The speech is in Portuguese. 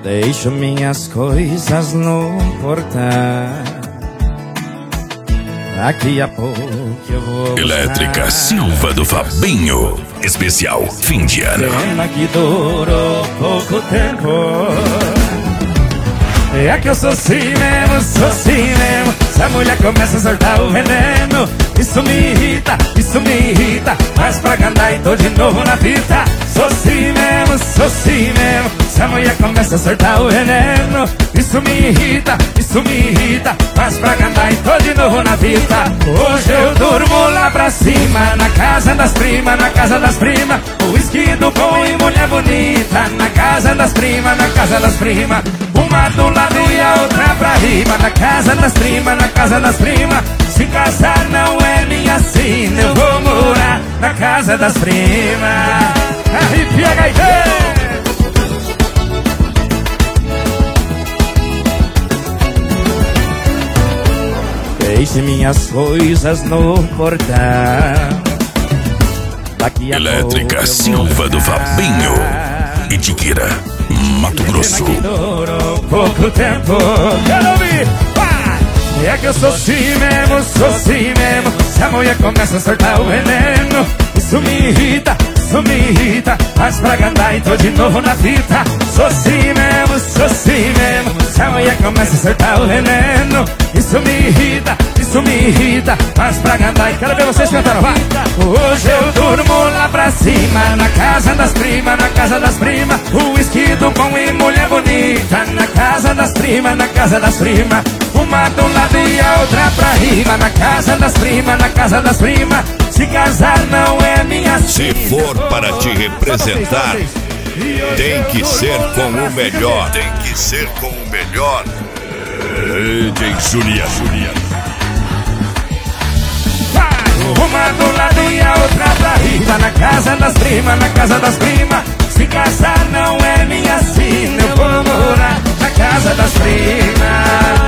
Deixo minhas coisas no portão. Daqui a pouco eu vou Elétrica Silva do Fabinho. Especial fim de ano. Pena que durou pouco tempo. É que eu sou assim mesmo, sou assim mesmo. Se a mulher começa a soltar o veneno, isso me irrita, isso me irrita. Mas pra cantar e tô de novo na fita. Sou assim mesmo, sou assim mesmo. Se a mulher começa a soltar o veneno, isso me irrita, isso me irrita. Mas pra cantar e tô de novo na fita. Hoje eu durmo lá pra cima, na casa das primas, na casa das primas. Whisky do bom e mulher bonita. Na casa das primas, na casa das primas. Uma do lado e a outra pra riba. Na casa das primas, na casa das primas. Se casar não é minha sina, eu vou morar na casa das primas. Arrepia, gaiteiro! Deixe minhas coisas no portão. Daqui a Elétrica pouco Silva do Fabinho. Itiquira, Mato Grosso. Durou pouco tempo. Quero ouvir! Vai! É que eu sou assim mesmo, sou assim mesmo. Se a mulher começa a soltar o veneno, isso me irrita, isso me irrita. Mas pra cantar e tô de novo na fita. Sou assim mesmo, sou assim mesmo. Se a mulher começa a soltar o veneno, isso me irrita, isso me irrita. Mas pra cantar e quero ver vocês cantando, vai! Hoje eu durmo lá pra cima, na casa das primas, na casa das primas. O whisky do bom e mulher bonita. Na casa das primas, na casa das primas. Uma do lado e a outra pra riba. Na casa das primas, na casa das primas. Se casar não é minha Se for para te representar, tem que ser com o melhor. Tem que ser com o melhor. DJ Julia. Uma do lado e a outra pra riba. Na casa das primas, na casa das primas. Se casar não é minha sina, eu vou morar na casa das primas.